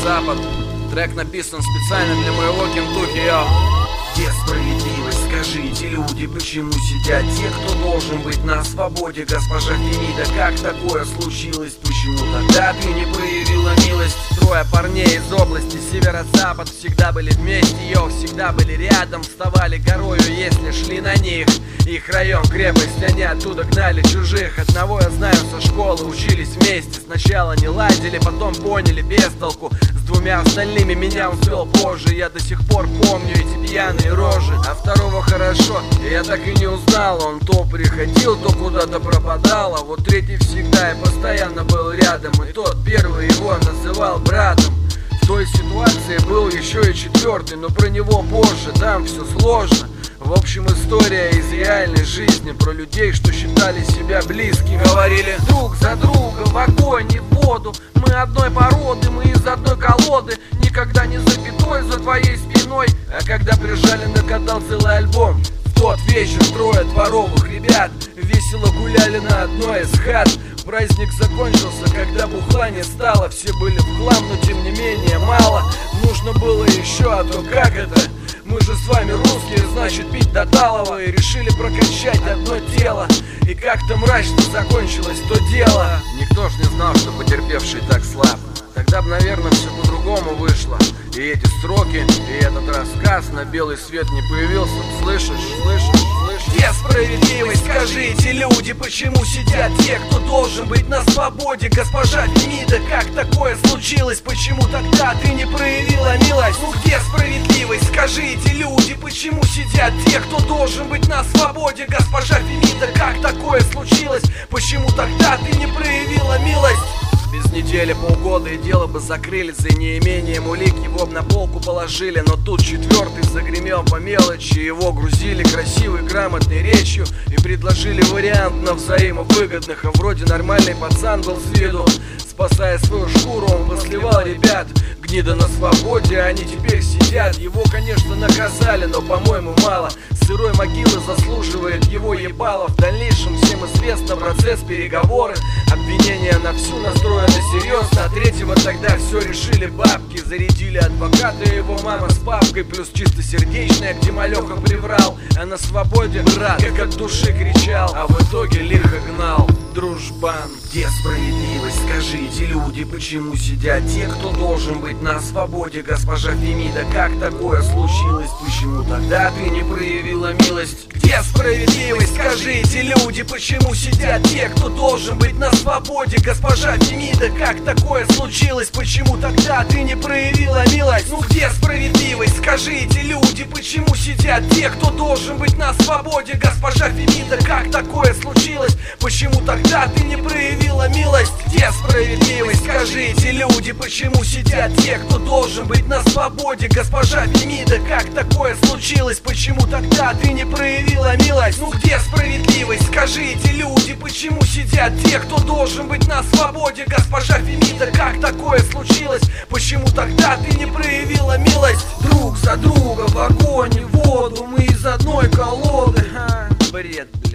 Северо-Запад. Трек написан специально для моего Кентукки, йо. Где справедливость, скажите, люди, почему сидят те, кто должен быть на свободе? Госпожа Фемида, как такое случилось? Почему тогда ты не проявила милость? Трое парней из области Северо-Запад всегда были вместе, йо, всегда были рядом, вставали горою, если шли на них. Их район, крепость, они оттуда гнали чужих. Одного я знаю со школы, учились вместе. Сначала не ладили, потом поняли без толку. С двумя остальными меня он свел позже. Я до сих пор помню эти пьяные рожи. А второго хорошо, я так и не узнал. Он то приходил, то куда-то пропадал. А вот третий всегда и постоянно был рядом. И тот первый его называл братом. В той ситуации был еще и четвертый, но про него позже, там все сложно. В общем, история из реальной жизни про людей, что считали себя близкими. Говорили друг за друга в огонь и в воду. Мы одной породы, мы из одной колоды. Никогда не запятой за твоей спиной. А когда прижали, накатал целый альбом. В тот вечер трое дворовых ребят весело гуляли на одной из хат. Праздник закончился, когда бухла не стало. Все были в хлам, но тем не менее мало. Нужно было еще, а то как это? Мы же с вами русские, значит пить до талого. И решили прокачать одно тело. И как-то мрачно закончилось то дело. Никто ж не знал, что потерпевший так слаб. Тогда бы, наверное, все по-другому вышло. И эти строки, и этот рассказ на белый свет не появился. Слышишь, слышишь, слышишь? Где справедливость, скажите, люди, почему сидят те, кто должен быть на свободе? Госпожа Фемида, как такое случилось? Почему тогда ты не проявила милость? Ну где справедливость, скажите, люди, почему сидят те, кто должен быть на свободе? Госпожа Фемида, как такое случилось? Почему тогда ты не проявила милость? Без недели, полгода и дело бы закрыли. За неимением улик его б на полку положили. Но тут четвертый загремел по мелочи. Его грузили красивой, грамотной речью и предложили вариант на взаимовыгодных. А вроде нормальный пацан был с виду. Спасая свою шкуру, он посливал ребят. Гнида на свободе, они теперь сидят. Его, конечно, наказали, но, по-моему, мало. Сырой могилы заслуживает его ебало. В дальнейшем всем известно процесс, переговоры. Обвинения на всю настроены серьезно. А третьего тогда все решили бабки. Зарядили адвоката и его мама с папкой. Плюс чистосердечная, где малеха приврал. А на свободе брат, как от души кричал. А в итоге лихо гнал дружбан. Где справедливость, скажите, люди, почему сидят те, кто должен быть на свободе? Госпожа Фемида, как такое случилось? Почему тогда ты не проявила милость? Где справедливость, скажите, люди, почему сидят те, кто должен быть на свободе? Госпожа Фемида, как такое случилось? Почему тогда ты не проявила милость? Ну где справедливость, скажите, люди, почему сидят те, кто должен быть на свободе? Госпожа Фемида, как такое случилось? Почему тогда ты не проявила милость? Где справедливость, скажите, люди, почему сидят те, кто должен быть на свободе? Госпожа Фемида, как такое случилось? Почему тогда ты не проявила милость? Ну где справедливость, скажите, люди, почему сидят те, кто должен быть на свободе? Госпожа Фемида, как такое случилось? Почему тогда ты не проявила милость? Друг за друга в огонь и в воду, мы из одной колоды. Бред,